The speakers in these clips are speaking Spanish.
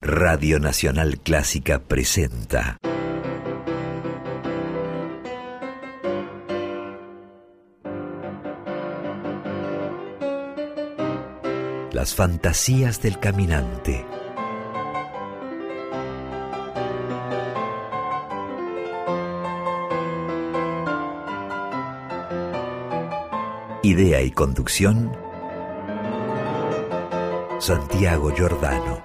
Radio Nacional Clásica presenta Las fantasías del caminante. Idea y conducción, Santiago Giordano.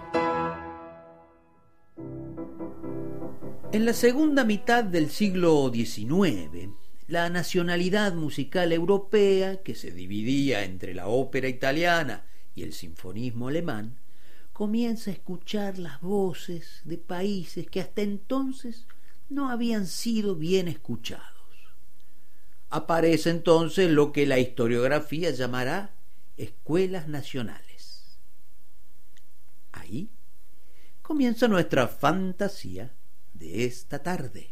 En la segunda mitad del siglo XIX, la nacionalidad musical europea, que se dividía entre la ópera italiana y el sinfonismo alemán, comienza a escuchar las voces de países que hasta entonces no habían sido bien escuchados. Aparece entonces lo que la historiografía llamará escuelas nacionales. Ahí comienza nuestra fantasía de esta tarde.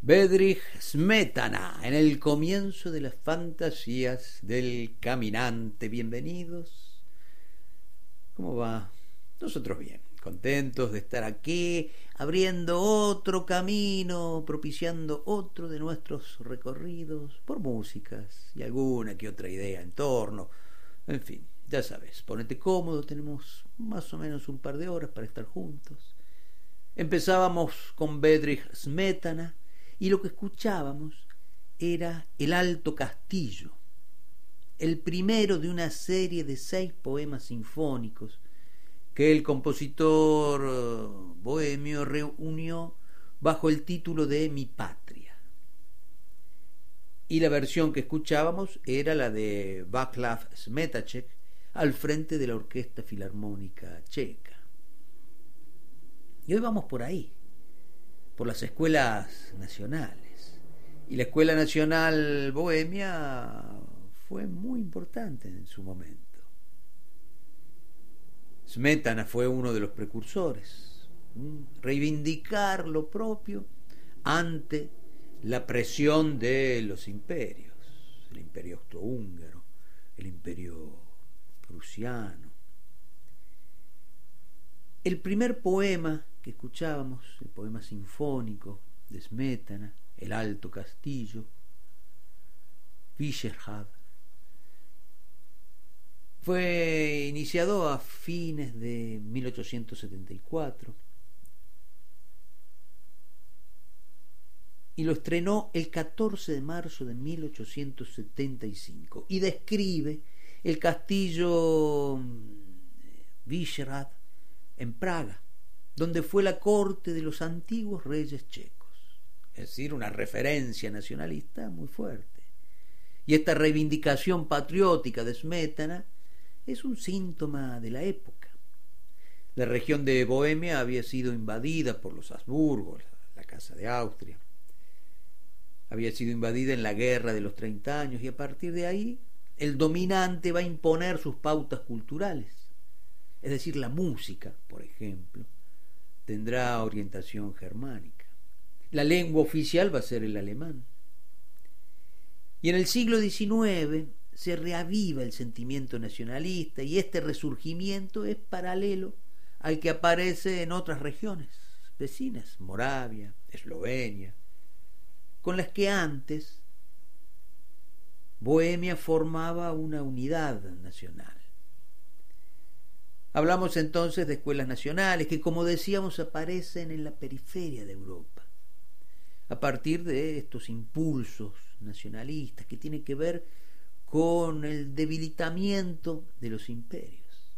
Bedřich Smetana, en el comienzo de las fantasías del caminante. Bienvenidos. ¿Cómo va? Nosotros bien, contentos de estar aquí, abriendo otro camino, propiciando otro de nuestros recorridos por músicas y alguna que otra idea en torno. En fin, ya sabes, ponete cómodo, tenemos más o menos un par de horas para estar juntos. Empezábamos con Bedřich Smetana, y lo que escuchábamos era El Alto Castillo, el primero de una serie de 6 poemas sinfónicos que el compositor bohemio reunió bajo el título de Mi Patria. Y la versión que escuchábamos era la de Václav Smetáček al frente de la Orquesta Filarmónica Checa. Y hoy vamos por ahí, por las escuelas nacionales. Y la Escuela Nacional Bohemia fue muy importante en su momento. Smetana fue uno de los precursores, reivindicar lo propio ante la presión de los imperios, el imperio austrohúngaro, el imperio prusiano. El primer poema que escuchábamos, el poema sinfónico de Smetana, El Alto Castillo, Vyšehrad, fue iniciado a fines de 1874 y lo estrenó el 14 de marzo de 1875 y describe el castillo Vyšehrad en Praga, donde fue la corte de los antiguos reyes checos, es decir, una referencia nacionalista muy fuerte. Y esta reivindicación patriótica de Smetana es un síntoma de la época. La región de Bohemia había sido invadida por los Habsburgos, la Casa de Austria. Había sido invadida en la Guerra de los 30 años y a partir de ahí el dominante va a imponer sus pautas culturales. Es decir, la música, por ejemplo, tendrá orientación germánica. La lengua oficial va a ser el alemán. Y en el siglo XIX se reaviva el sentimiento nacionalista y este resurgimiento es paralelo al que aparece en otras regiones vecinas, Moravia, Eslovenia, con las que antes Bohemia formaba una unidad nacional. Hablamos entonces de escuelas nacionales que, como decíamos, aparecen en la periferia de Europa, a partir de estos impulsos nacionalistas que tienen que ver con el debilitamiento de los imperios.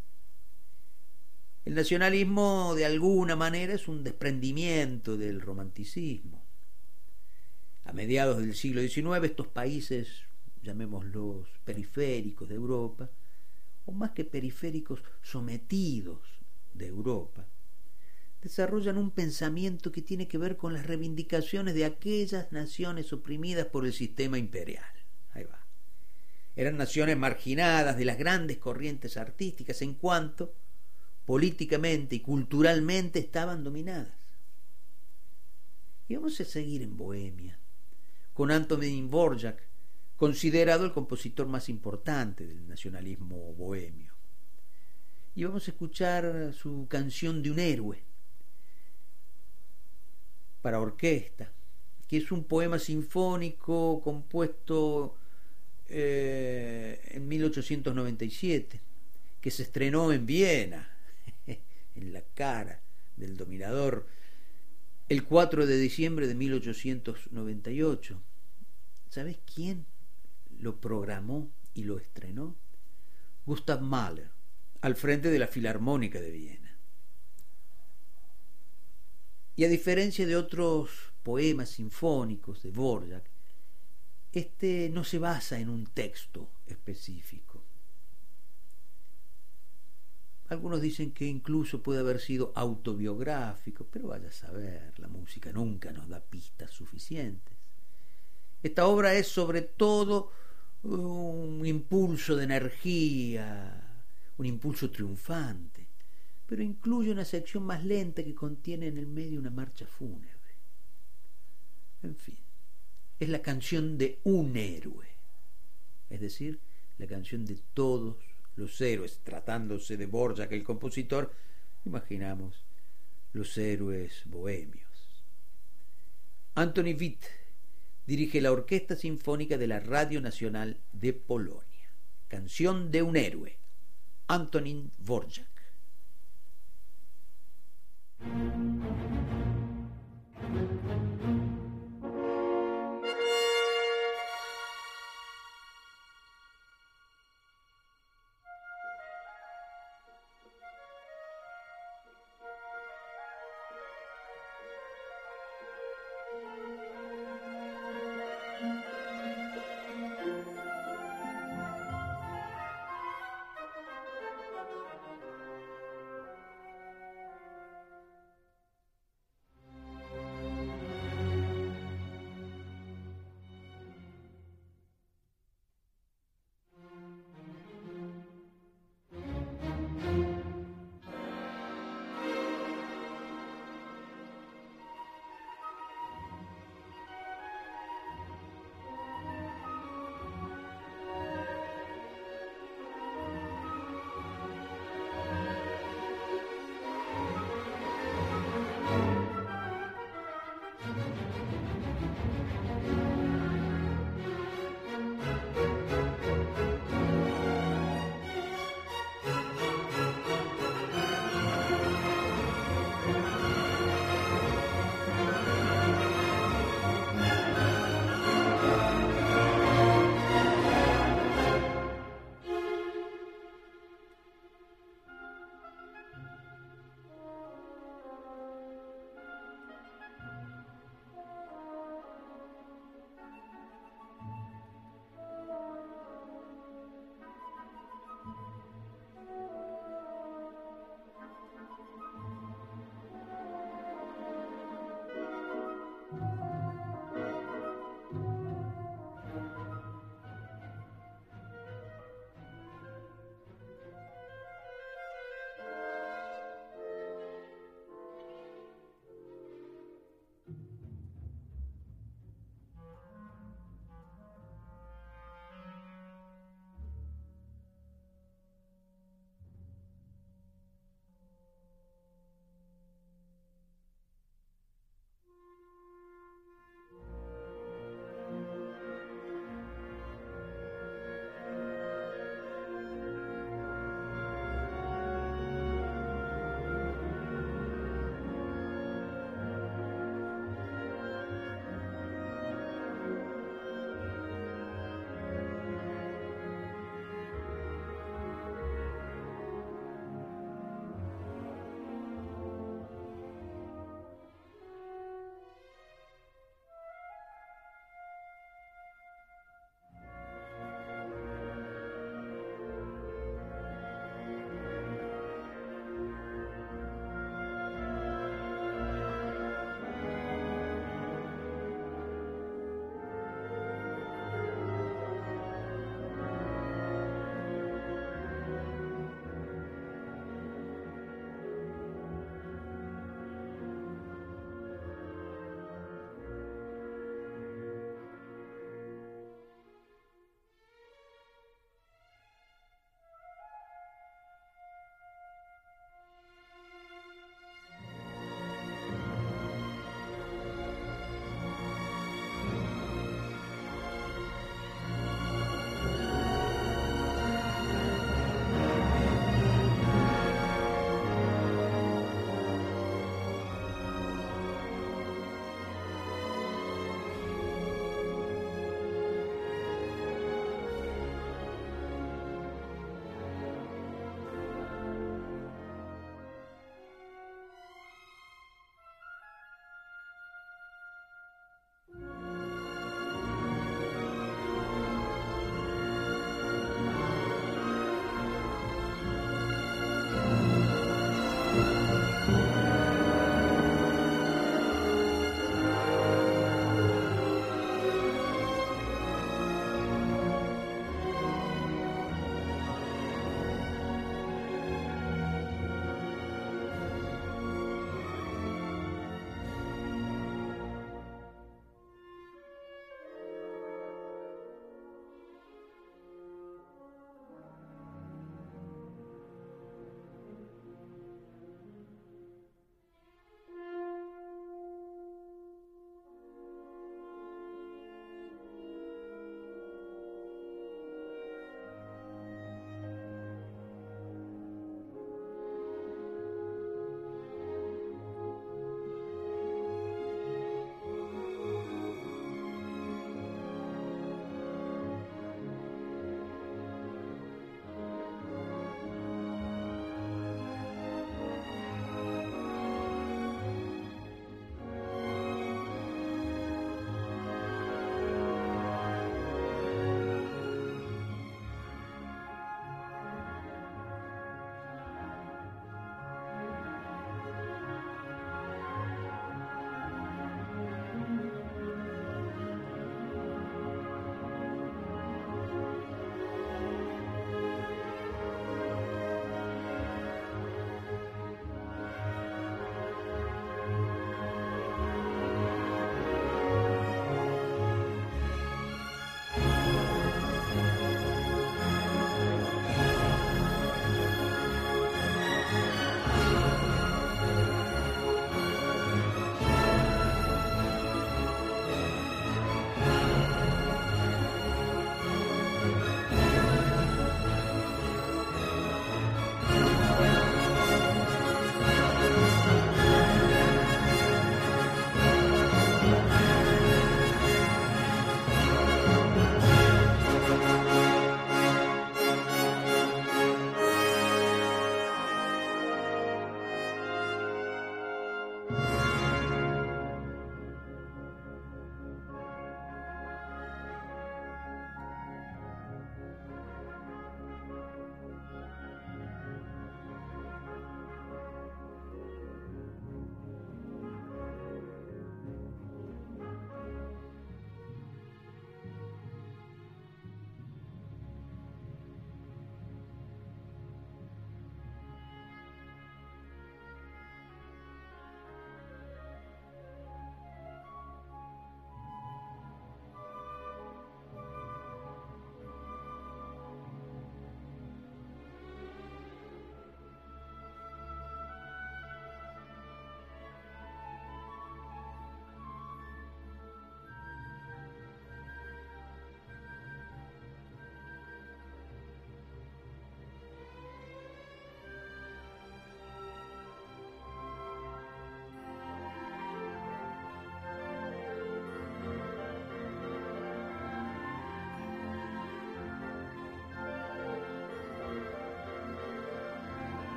El nacionalismo, de alguna manera, es un desprendimiento del romanticismo. A mediados del siglo XIX, estos países, llamémoslos periféricos de Europa, o más que periféricos, sometidos de Europa, desarrollan un pensamiento que tiene que ver con las reivindicaciones de aquellas naciones oprimidas por el sistema imperial. Ahí va. Eran naciones marginadas de las grandes corrientes artísticas en cuanto políticamente y culturalmente estaban dominadas. Y vamos a seguir en Bohemia, con Antonín Dvořák, considerado el compositor más importante del nacionalismo bohemio. Y vamos a escuchar su canción de un héroe para orquesta, que es un poema sinfónico compuesto en 1897, que se estrenó en Viena, en la cara del dominador, el 4 de diciembre de 1898. ¿Sabes quién lo programó y lo estrenó? Gustav Mahler, al frente de la Filarmónica de Viena. Y a diferencia de otros poemas sinfónicos de Dvořák, este no se basa en un texto específico. Algunos dicen que incluso puede haber sido autobiográfico, pero vaya a saber, la música nunca nos da pistas suficientes. Esta obra es sobre todo un impulso de energía, un impulso triunfante, pero incluye una sección más lenta que contiene en el medio una marcha fúnebre. En fin, es la canción de un héroe, es decir, la canción de todos los héroes. Tratándose de Dvořák, el compositor, imaginamos los héroes bohemios. Anthony Witt dirige la Orquesta Sinfónica de la Radio Nacional de Polonia. Canción de un héroe, Antonín Dvořák.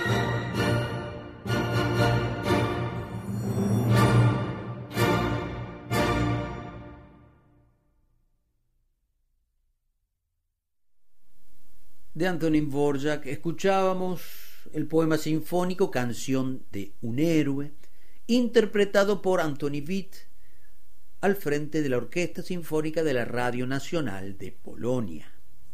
De Antonín Dvořák escuchábamos el poema sinfónico Canción de un héroe, interpretado por Antoni Witt al frente de la Orquesta Sinfónica de la Radio Nacional de Polonia.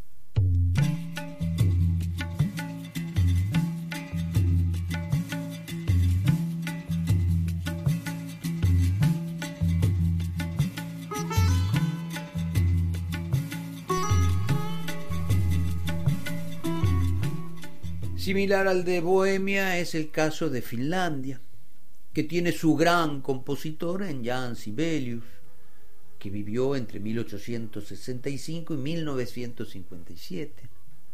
Similar al de Bohemia es el caso de Finlandia, que tiene su gran compositor en Jan Sibelius, que vivió entre 1865 y 1957.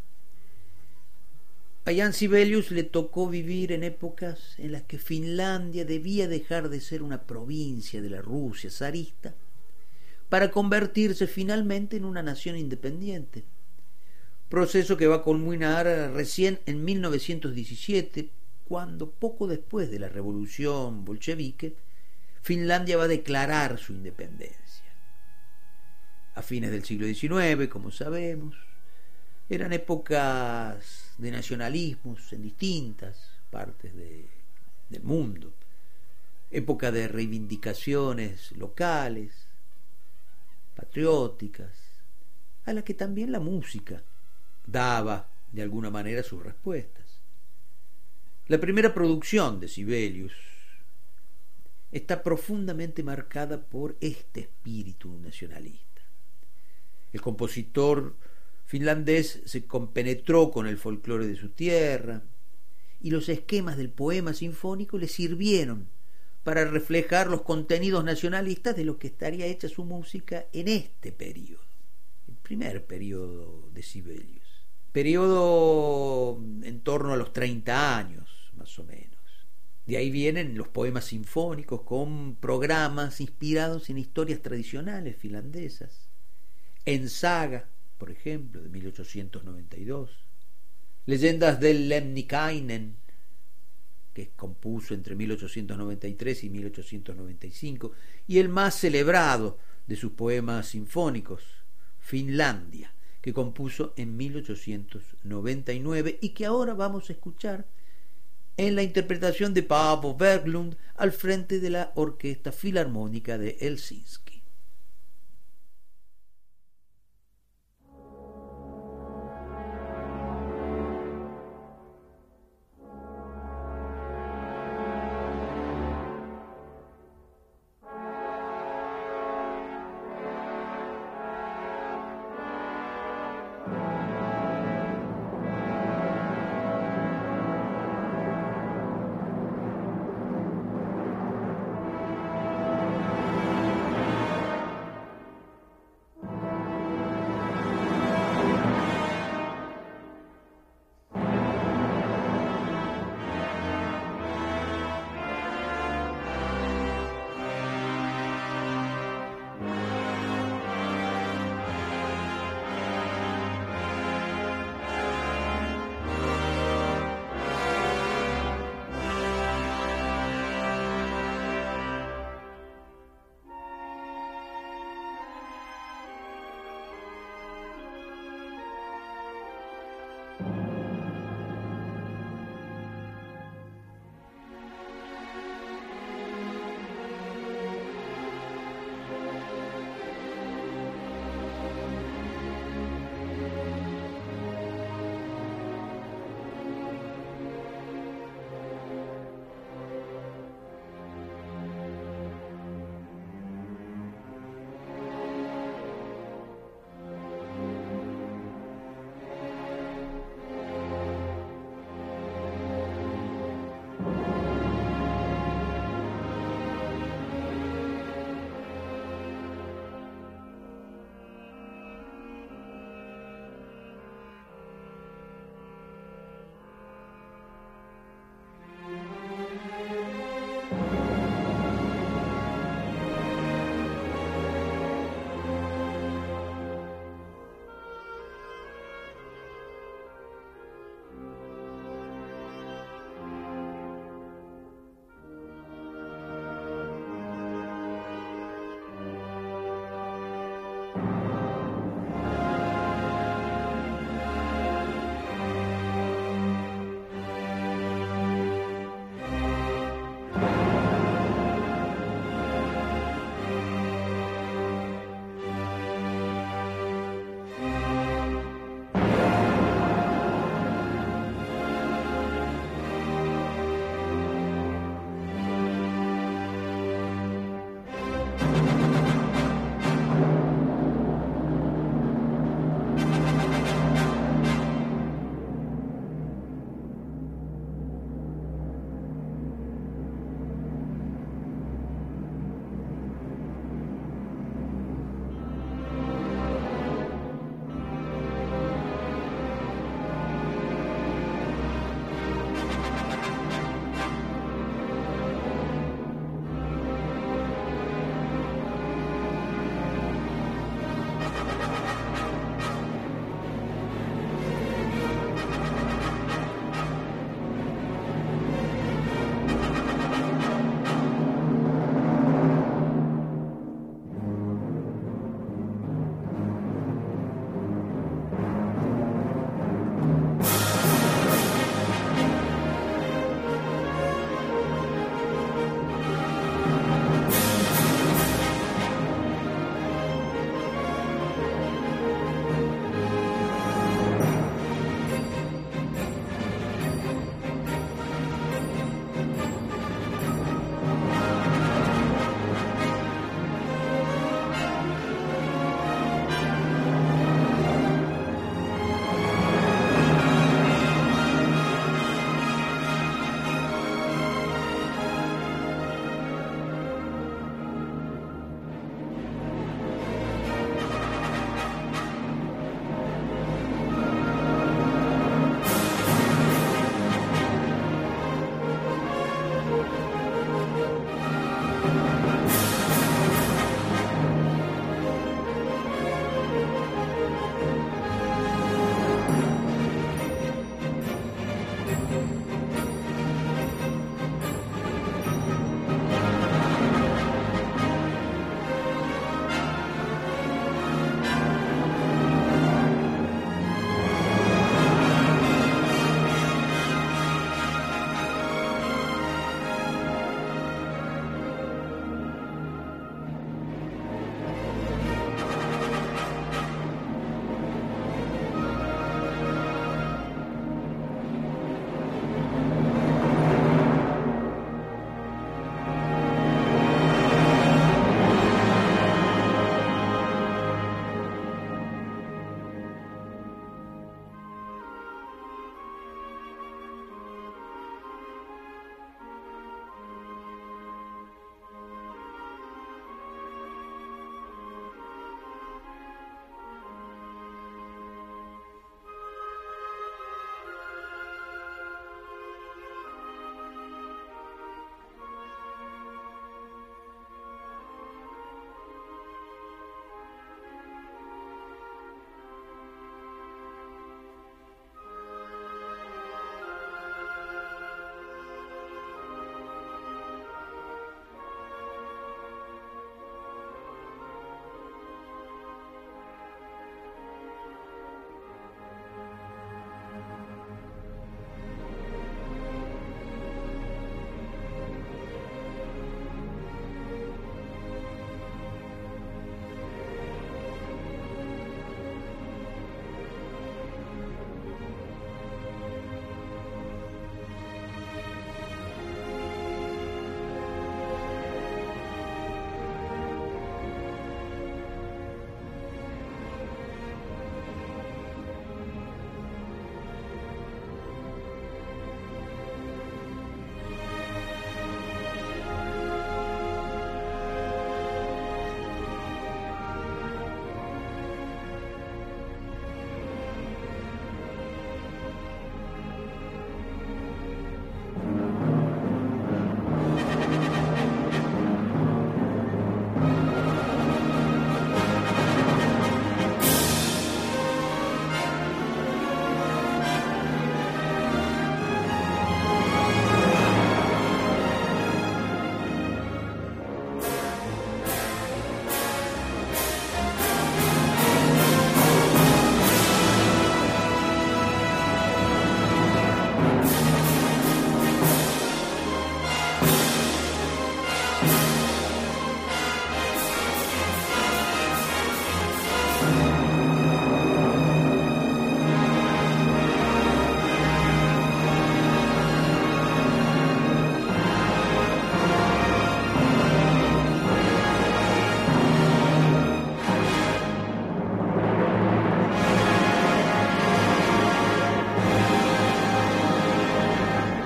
A Jan Sibelius le tocó vivir en épocas en las que Finlandia debía dejar de ser una provincia de la Rusia zarista para convertirse finalmente en una nación independiente. Proceso que va a culminar recién en 1917, cuando poco después de la revolución bolchevique, Finlandia va a declarar su independencia. A fines del siglo XIX, como sabemos, eran épocas de nacionalismos en distintas partes del mundo, época de reivindicaciones locales, patrióticas, a la que también la música daba de alguna manera sus respuestas. La primera producción de Sibelius está profundamente marcada por este espíritu nacionalista. El compositor finlandés se compenetró con el folclore de su tierra y los esquemas del poema sinfónico le sirvieron para reflejar los contenidos nacionalistas de lo que estaría hecha su música en este periodo, el primer periodo de Sibelius. Periodo en torno a los 30 años, más o menos. De ahí vienen los poemas sinfónicos con programas inspirados en historias tradicionales finlandesas. En Saga, por ejemplo, de 1892. Leyendas del Lemminkainen, que compuso entre 1893 y 1895. Y el más celebrado de sus poemas sinfónicos, Finlandia, que compuso en 1899 y que ahora vamos a escuchar en la interpretación de Paavo Berglund al frente de la Orquesta Filarmónica de Helsinki.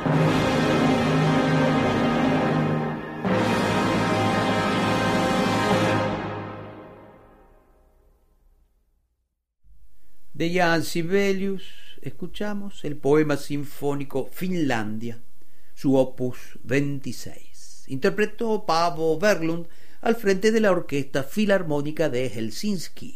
De Jan Sibelius escuchamos el poema sinfónico Finlandia, su opus 26. Interpretó Paavo Berglund al frente de la Orquesta Filarmónica de Helsinki.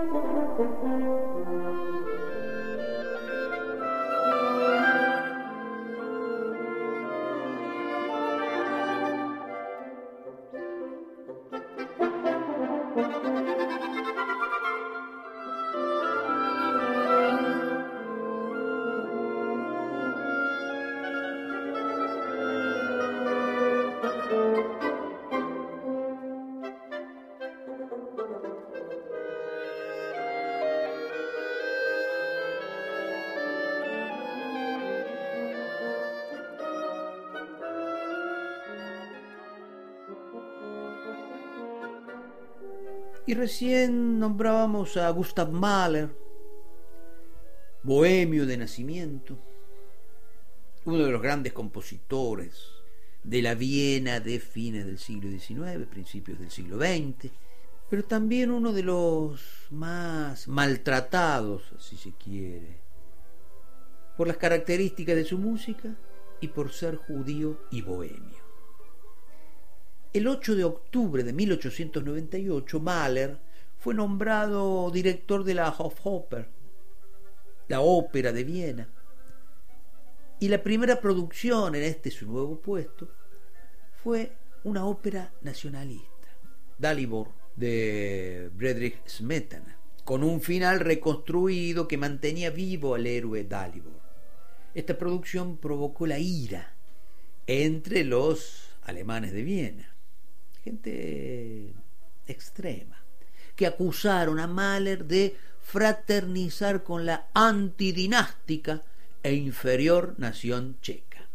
Y recién nombrábamos a Gustav Mahler, bohemio de nacimiento, uno de los grandes compositores de la Viena de fines del siglo XIX, principios del siglo XX, pero también uno de los más maltratados, si se quiere, por las características de su música y por ser judío y bohemio. El 8 de octubre de 1898, Mahler fue nombrado director de la Hofoper, la ópera de Viena, y la primera producción en su nuevo puesto fue una ópera nacionalista, Dalibor, de Friedrich Smetana, con un final reconstruido que mantenía vivo al héroe Dalibor. Esta producción provocó la ira entre los alemanes de Viena, gente extrema, que acusaron a Mahler de fraternizar con la antidinástica e inferior nación checa.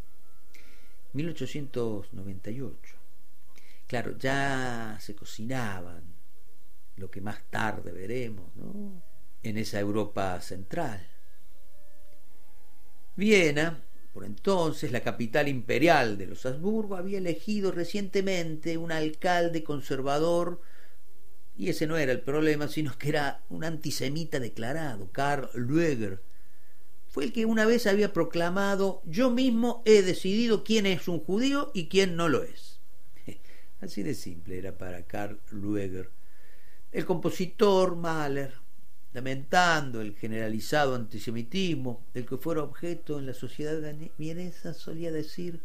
1898. Claro, ya se cocinaban lo que más tarde veremos, ¿no?, en esa Europa central. Viena, por entonces la capital imperial de los Habsburgo, había elegido recientemente un alcalde conservador, y ese no era el problema, sino que era un antisemita declarado, Karl Lueger. Fue el que una vez había proclamado: yo mismo he decidido quién es un judío y quién no lo es. Así de simple era para Karl Lueger. El compositor Mahler, lamentando el generalizado antisemitismo del que fuera objeto en la sociedad vienesa, solía decir: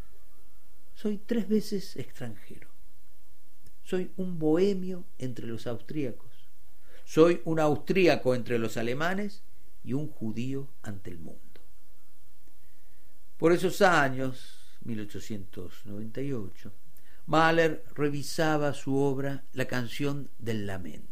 soy 3 veces extranjero, soy un bohemio entre los austríacos, soy un austríaco entre los alemanes y un judío ante el mundo. Por esos años, 1898, Mahler revisaba su obra La canción del lamento.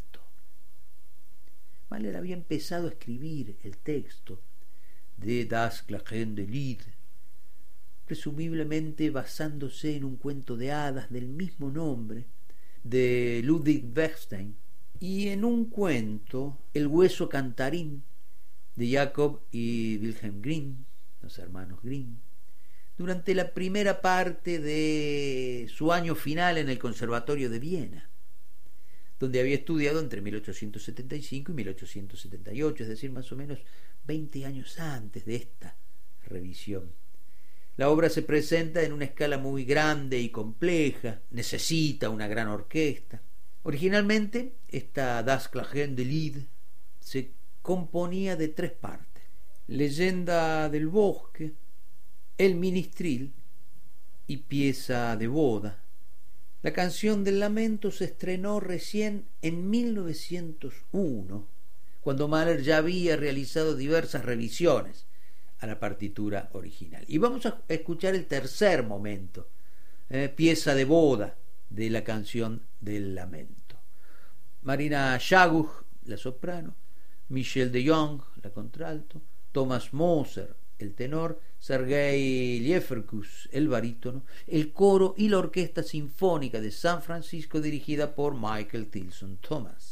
Mahler había empezado a escribir el texto de Das klagende Lied, presumiblemente basándose en un cuento de hadas del mismo nombre de Ludwig Bechstein y en un cuento, El hueso cantarín, de Jacob y Wilhelm Grimm, los hermanos Grimm, durante la primera parte de su año final en el Conservatorio de Viena, donde había estudiado entre 1875 y 1878, es decir, más o menos 20 años antes de esta revisión. La obra se presenta en una escala muy grande y compleja, necesita una gran orquesta. Originalmente, esta Das klagende Lied se componía de 3 partes: Leyenda del bosque, El ministril y Pieza de boda. La canción del lamento se estrenó recién en 1901, cuando Mahler ya había realizado diversas revisiones a la partitura original. Y vamos a escuchar el tercer momento, Pieza de boda, de la canción del lamento. Marina Jaguch, la soprano, Michel de Jong, la contralto, Thomas Moser, el tenor, Sergei Lieferkus, el barítono, el coro y la Orquesta Sinfónica de San Francisco, dirigida por Michael Tilson Thomas.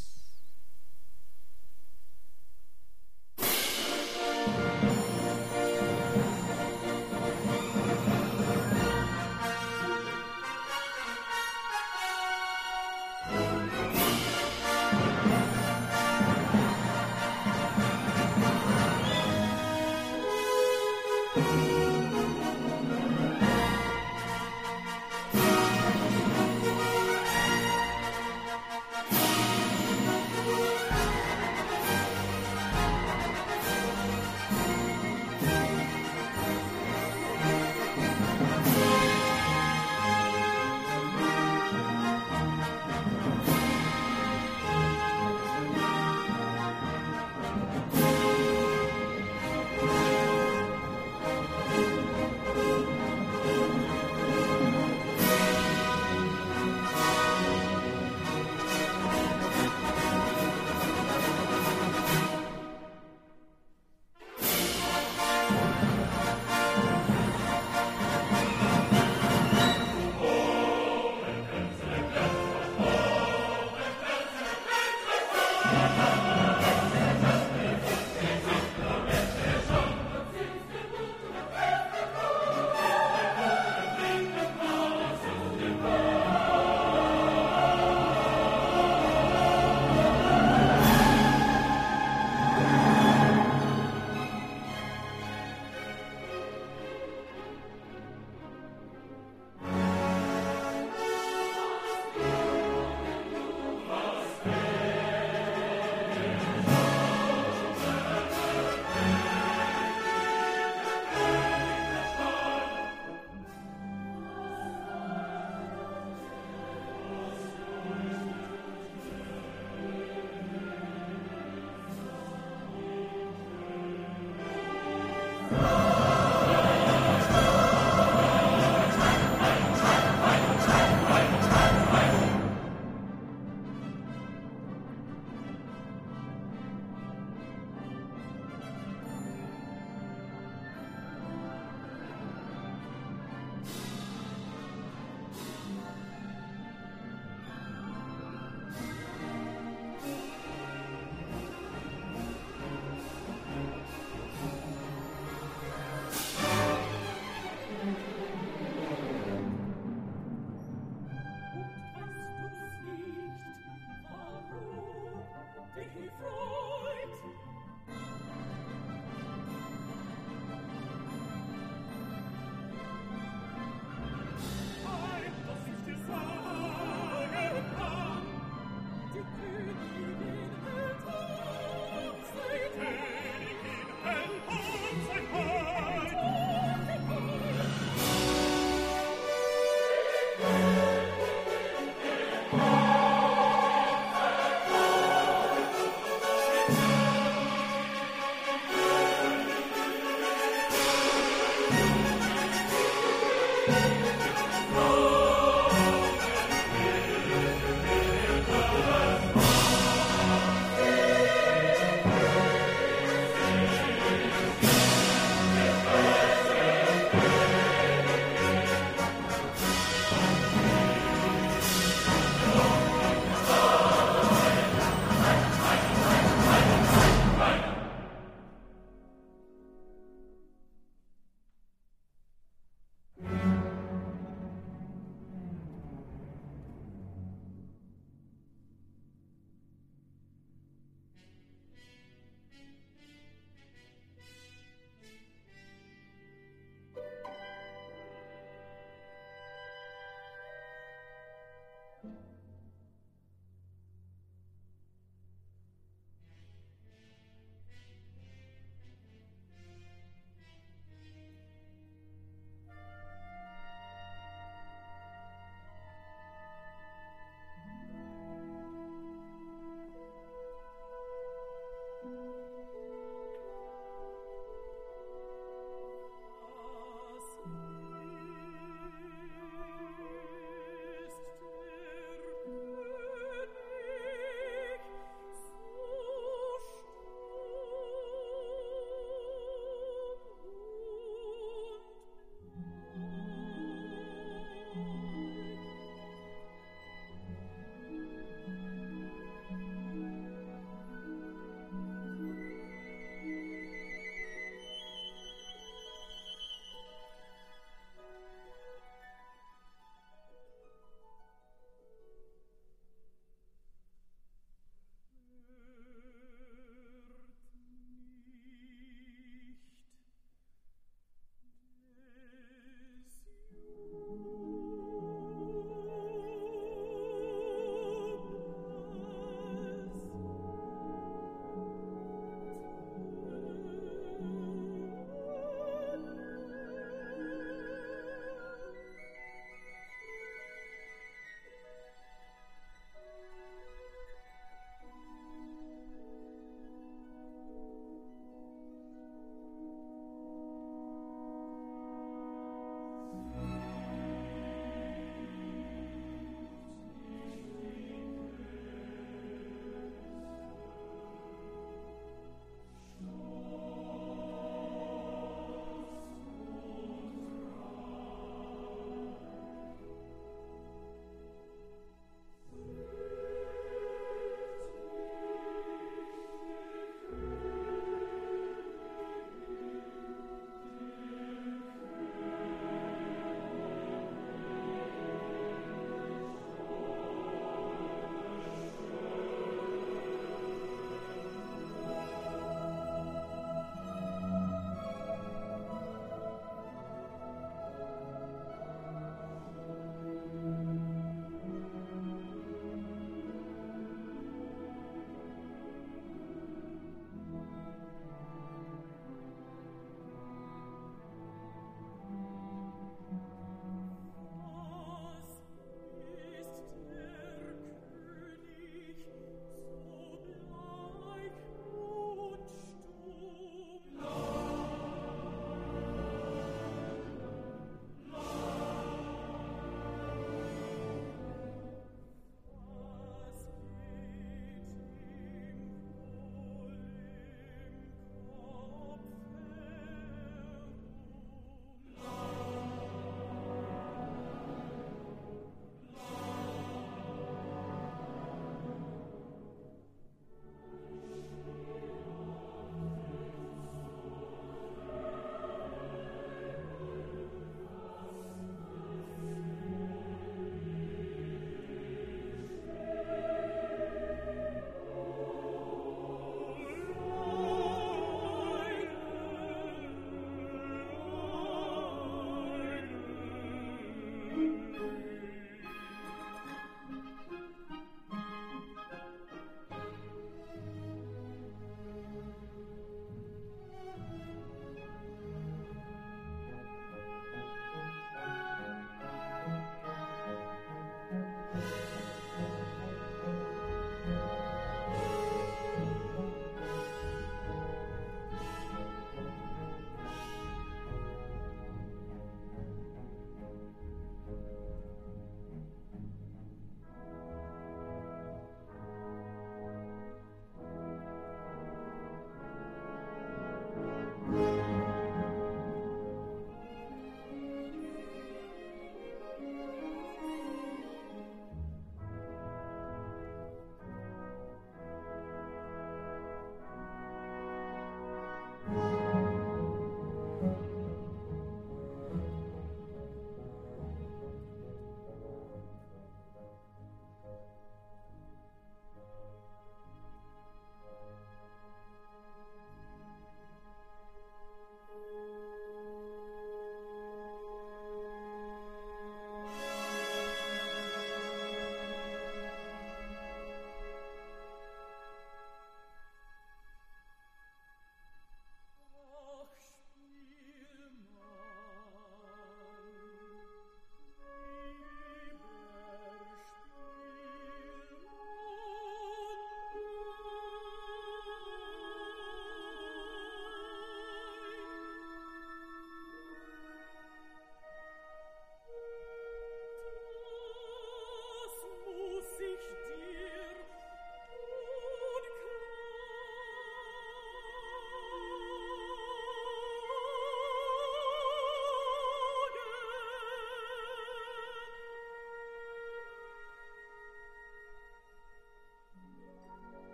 Ist der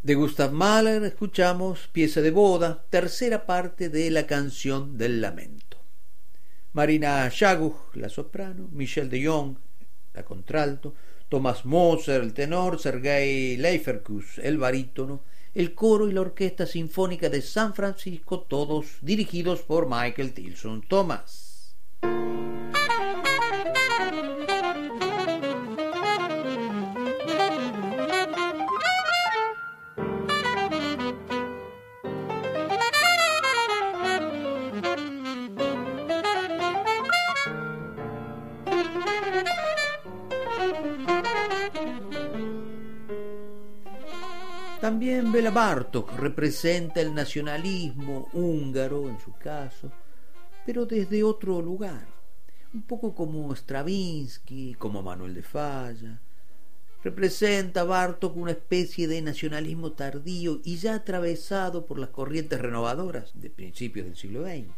De Gustav Mahler escuchamos Pieza de boda, tercera parte de la canción del lamento. Marina Jaguch, la soprano, Michel de Jong, la contralto, Thomas Moser, el tenor, Sergei Leiferkus, el barítono, el coro y la Orquesta Sinfónica de San Francisco, todos dirigidos por Michael Tilson Thomas. También Béla Bartók representa el nacionalismo húngaro, en su caso, pero desde otro lugar, un poco como Stravinsky, como Manuel de Falla. Representa Bartók una especie de nacionalismo tardío y ya atravesado por las corrientes renovadoras de principios del siglo XX.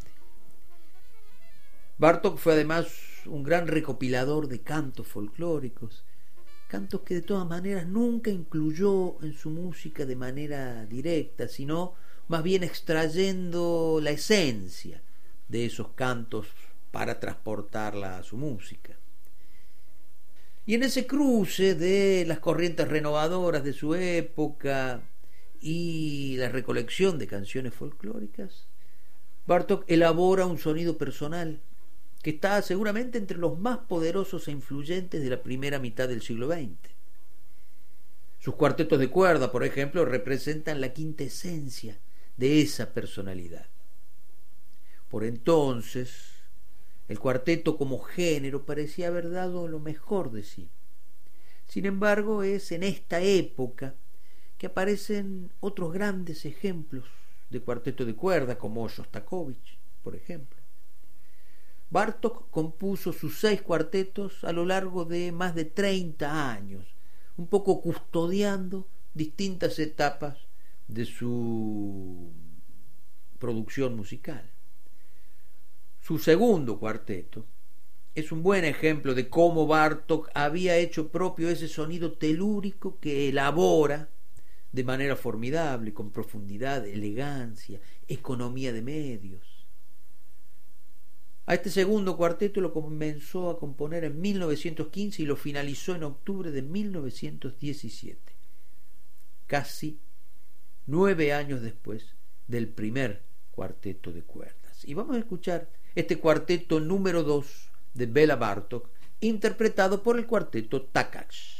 Bartók fue además un gran recopilador de cantos folclóricos, cantos que de todas maneras nunca incluyó en su música de manera directa, sino más bien extrayendo la esencia de esos cantos para transportarla a su música. Y en ese cruce de las corrientes renovadoras de su época y la recolección de canciones folclóricas, Bartók elabora un sonido personal que está seguramente entre los más poderosos e influyentes de la primera mitad del siglo XX. Sus cuartetos de cuerda, por ejemplo, representan la quinta esencia de esa personalidad. Por entonces, el cuarteto como género parecía haber dado lo mejor de sí. Sin embargo, es en esta época que aparecen otros grandes ejemplos de cuarteto de cuerda, como Shostakovich, por ejemplo. Bartók compuso sus 6 cuartetos a lo largo de más de 30 años, un poco custodiando distintas etapas de su producción musical. Su segundo cuarteto es un buen ejemplo de cómo Bartók había hecho propio ese sonido telúrico que elabora de manera formidable, con profundidad, elegancia, economía de medios. A este segundo cuarteto lo comenzó a componer en 1915 y lo finalizó en octubre de 1917, casi 9 años después del primer cuarteto de cuerdas. Y vamos a escuchar este cuarteto número 2 de Béla Bartók, interpretado por el cuarteto Takács.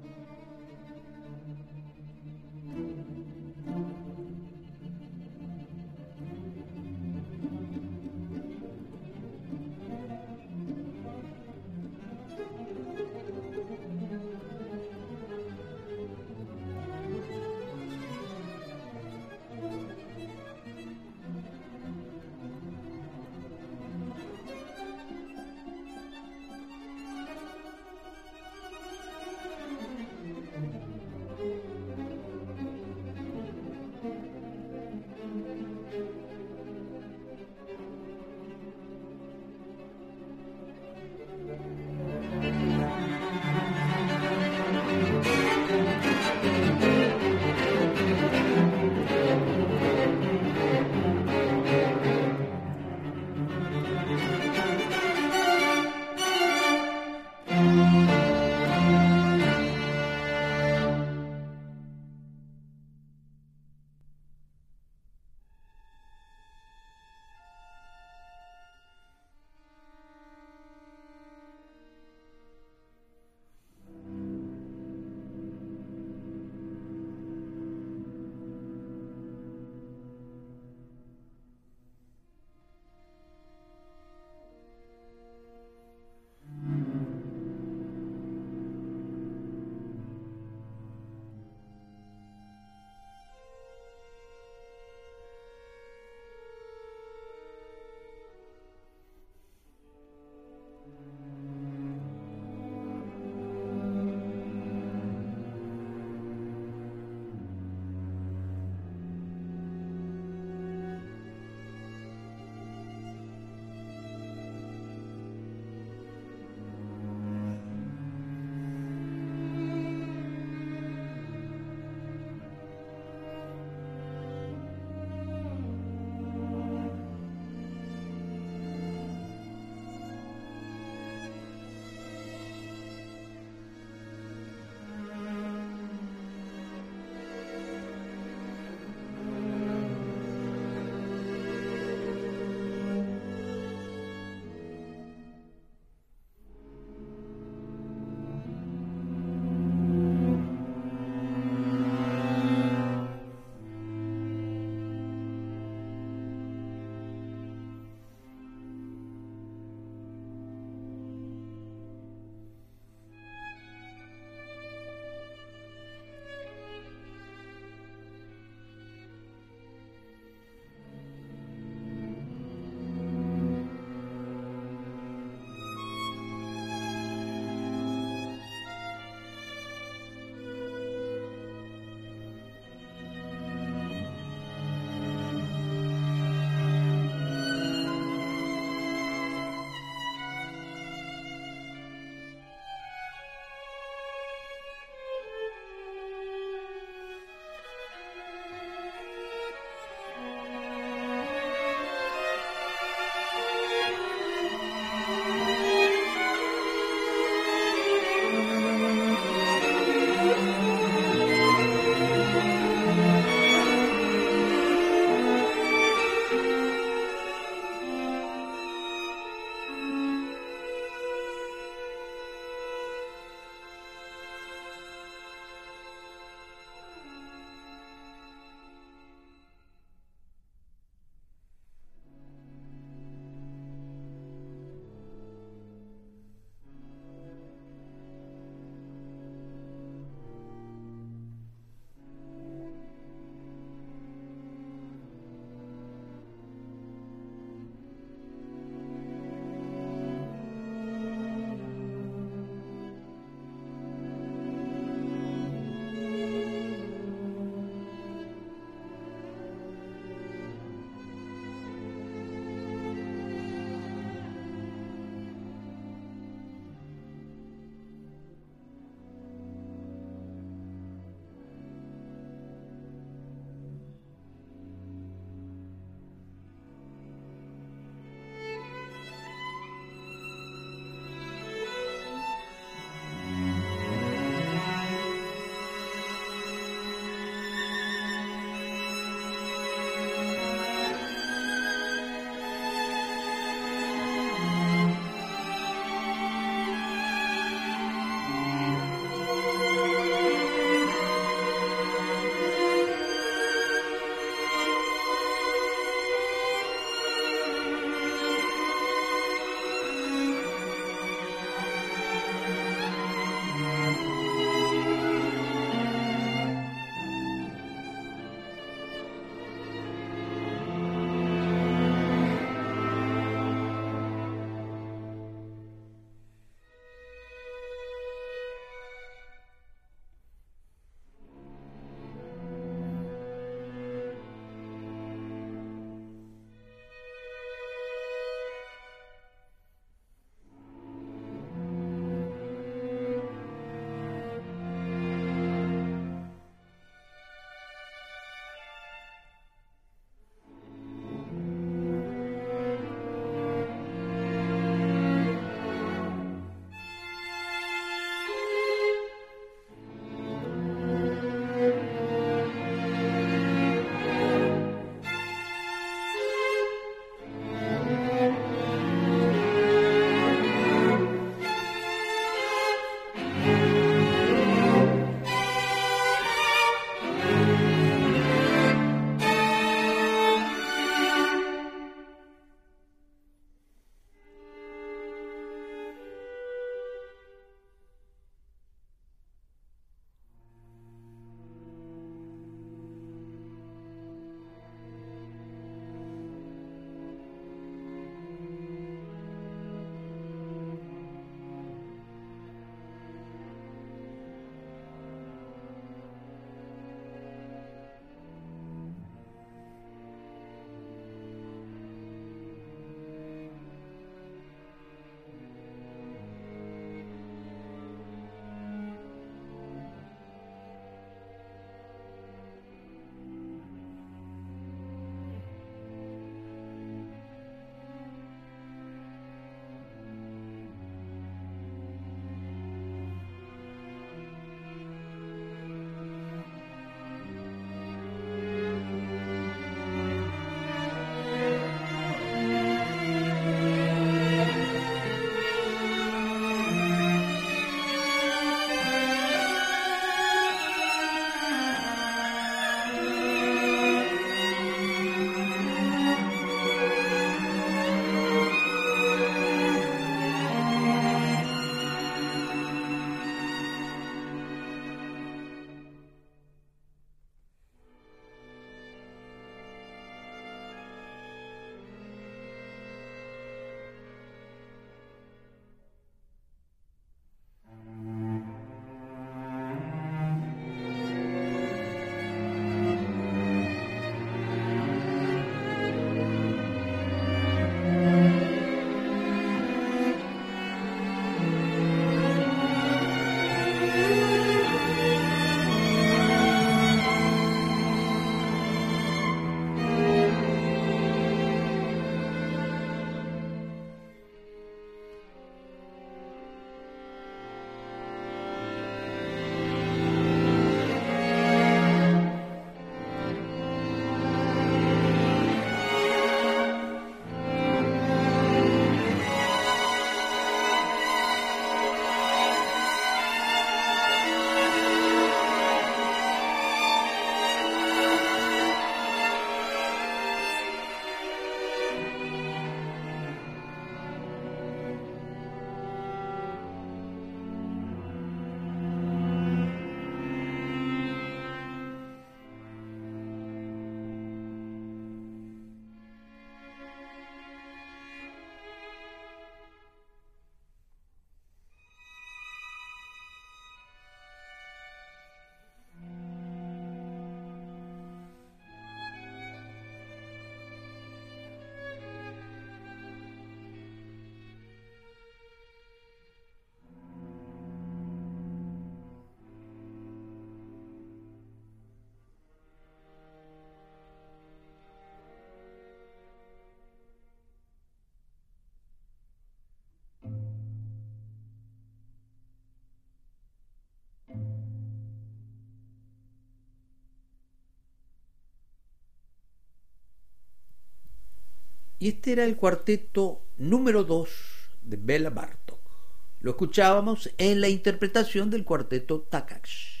Y este era el cuarteto número 2 de Béla Bartók. Lo escuchábamos en la interpretación del cuarteto Takacs.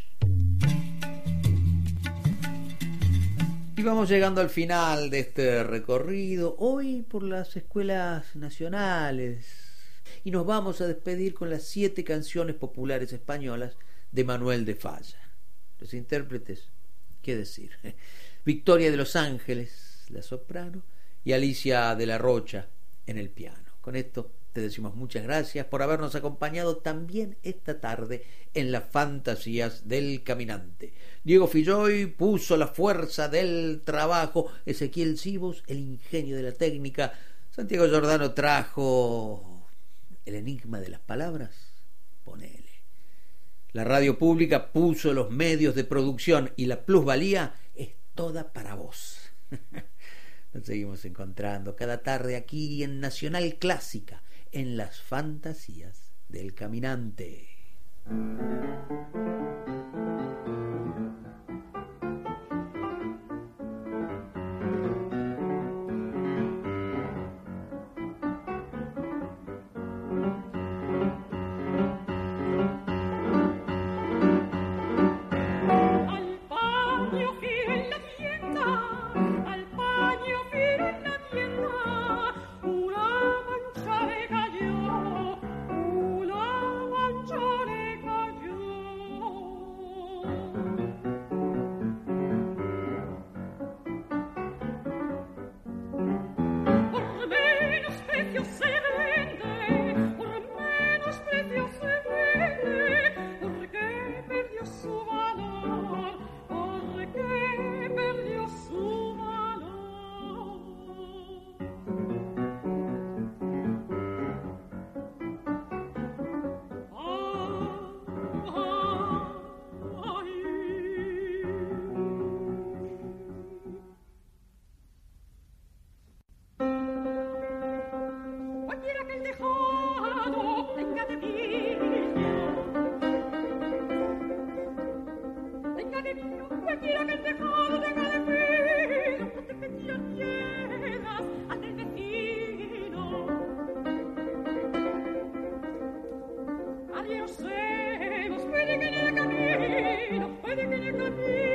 Y vamos llegando al final de este recorrido, hoy por las escuelas nacionales. Y nos vamos a despedir con las 7 canciones populares españolas de Manuel de Falla. Los intérpretes, ¿qué decir? Victoria de los Ángeles, la soprano, y Alicia de la Rocha en el piano. Con esto te decimos muchas gracias por habernos acompañado también esta tarde en las fantasías del caminante. Diego Filloy puso la fuerza del trabajo, Ezequiel Sibos el ingenio de la técnica, Santiago Giordano trajo el enigma de las palabras, ponele. La radio pública puso los medios de producción y la plusvalía es toda para vos. Nos seguimos encontrando cada tarde aquí en Nacional Clásica, en las fantasías del caminante. Puede que en el camino